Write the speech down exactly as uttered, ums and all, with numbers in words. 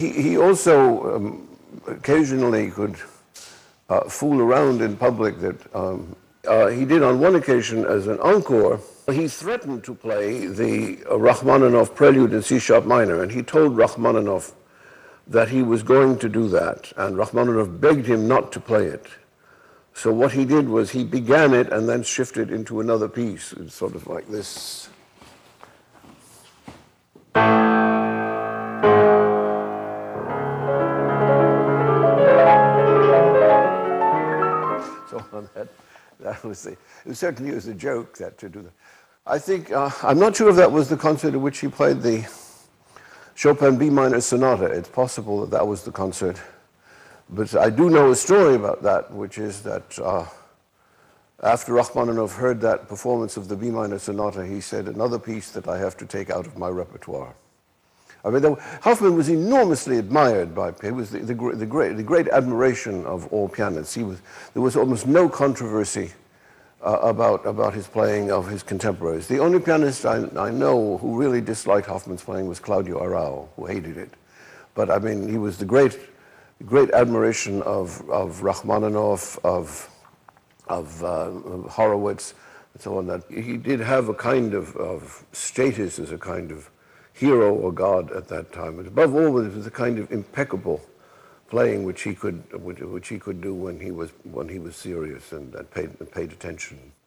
He, he also um, occasionally could uh, fool around in public. That um, uh, he did on one occasion as an encore. He threatened to play the uh, Rachmaninoff Prelude in C sharp minor, and he told Rachmaninoff that he was going to do that, and Rachmaninoff begged him not to play it. So what he did was he began it and then shifted into another piece. It's sort of like this. So on that, that was the, it certainly was a joke that to do that. I think, uh, I'm not sure if that was the concert in which he played the Chopin B minor sonata. It's possible that that was the concert. But I do know a story about that, which is that uh, after Rachmaninoff heard that performance of the B minor sonata, he said, another piece that I have to take out of my repertoire. I mean, there, Hoffman was enormously admired by, he was the, the, the, great, the great admiration of all pianists. He was, there was almost no controversy uh, about, about his playing of his contemporaries. The only pianist I, I know who really disliked Hoffman's playing was Claudio Arrau, who hated it. But I mean, he was the great, great admiration of, of Rachmaninoff, of, of, uh, of Horowitz, and so on. That he did have a kind of, of status as a kind of hero or god at that time. But above all, it was a kind of impeccable playing which he could, which, which he could do when he was, when he was serious and, and paid, and paid attention.